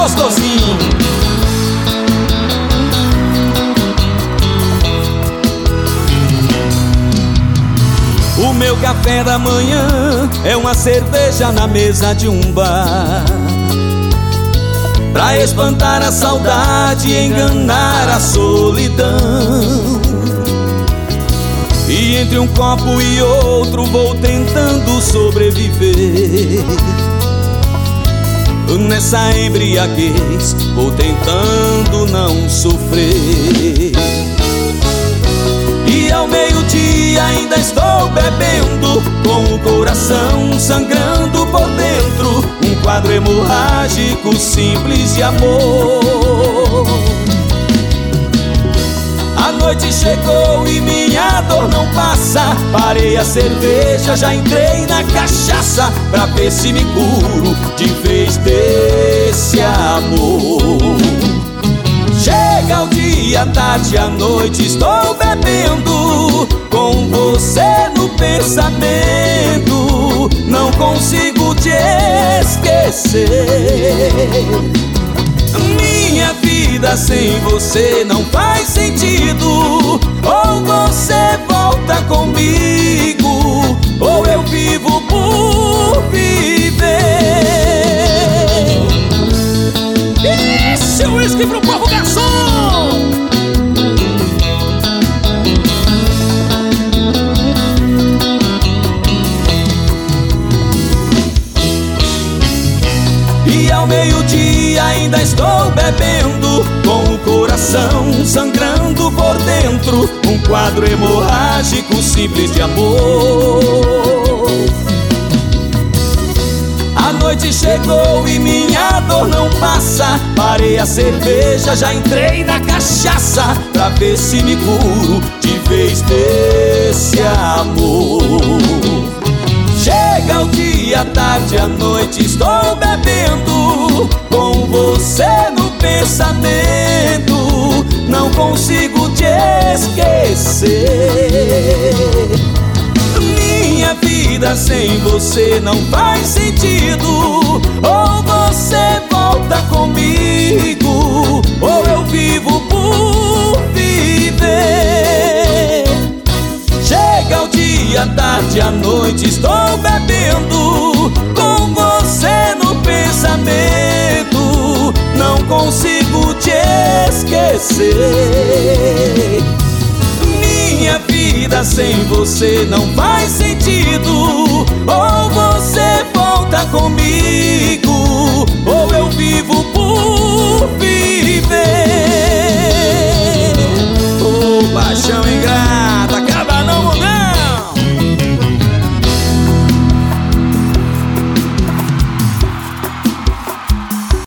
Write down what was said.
gostosinho. O meu café da manhã é uma cerveja na mesa de um bar, pra espantar a saudade e enganar a solidão. E entre um copo e outro vou tentando sobreviver. Nessa embriaguez vou tentando não sofrer. E ao meio-dia ainda estou bebendo, com o coração sangrando por dentro, um quadro hemorrágico simples de amor. A noite chegou e minha dor não passa. Parei a cerveja, já entrei na cachaça, pra ver se me curo de vez desse amor. Chega o dia, a tarde, a noite, estou bebendo, com você no pensamento, não consigo te esquecer. Minha vida sem você não faz sentido. Ou você volta comigo, ou eu vivo por viver. Ixi, uísque pro povo, garçom! E ao meio-dia ainda estou bebendo, com o coração sangrando por dentro, um quadro hemorrágico simples de amor. A noite chegou e minha dor não passa. Parei a cerveja, já entrei na cachaça, pra ver se me curo de vez desse amor. Chega o dia, a tarde, a noite, estou bebendo, com você no pensamento, não consigo te esquecer. Minha vida sem você não faz sentido. Ou você volta comigo, ou eu vivo por viver. Chega o dia, a tarde, a noite, estou bebendo, com você no pensamento, não consigo te esquecer. Minha vida sem você não faz sentido. Ou